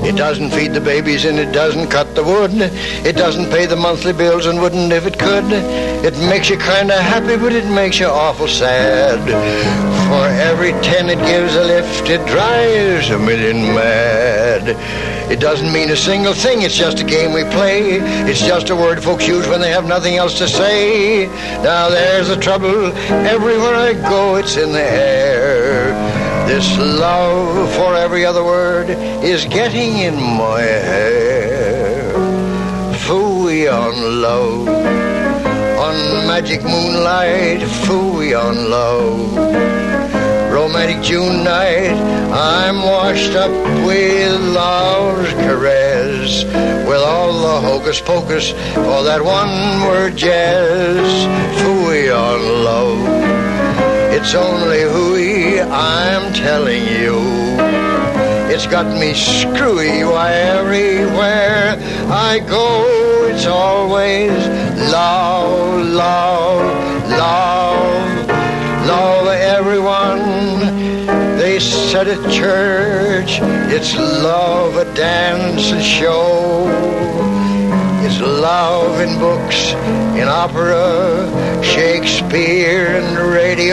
It doesn't feed the babies and it doesn't cut the wood. It doesn't pay the monthly bills and wouldn't if it could. It makes you kind of happy, but it makes you awful sad. For every 10 it gives a lift, it drives a million mad. It doesn't mean a single thing, it's just a game we play. It's just a word folks use when they have nothing else to say. Now there's the trouble, everywhere I go it's in the air. This love for every other word is getting in my hair. Phooey on love, on magic moonlight, phooey on love. Romantic June night, I'm washed up with love's caress, with all the hocus pocus for that one word jazz. Phooey on love, it's only hooey, I'm telling you. It's got me screwy, why everywhere I go, it's always love, love, love, love everyone. They said at church, it's love a dance and show. It's love in books, in opera, Shakespeare and radio.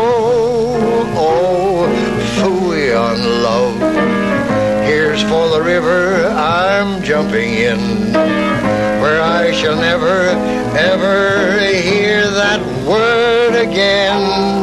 Oh, phooey on love. Here's for the river I'm jumping in, where I shall never, ever hear that word again.